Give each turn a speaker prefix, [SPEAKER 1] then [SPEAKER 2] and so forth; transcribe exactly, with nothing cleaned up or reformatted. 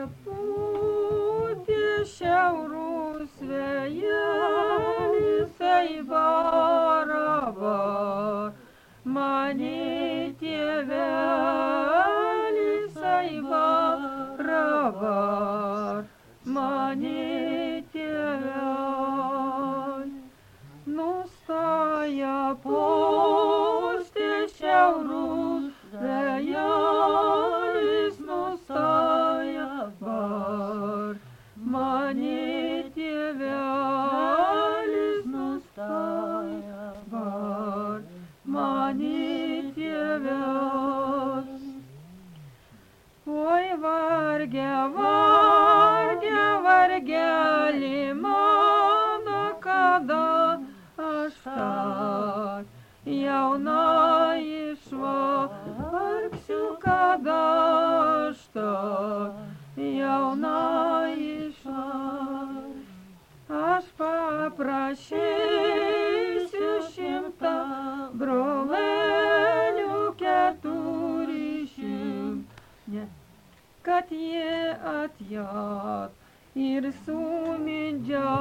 [SPEAKER 1] pūtė šiaurus vėjelis, ei barabar, mane tėvelis, ei barabar, mane tėvelis. Nustoja pūsti šiaurus vėjelis, nustoja bar, mane tėvelis, nustoja bar, mane tėvelis. Oi varge, varge, vargelį mano, kada aš tak jauna išvargsiu, kada aš tak jauna išvargsiu. Aš paprašysiu šimtą brolelių, keturi šimt, kad jie atjot ir sumedžiot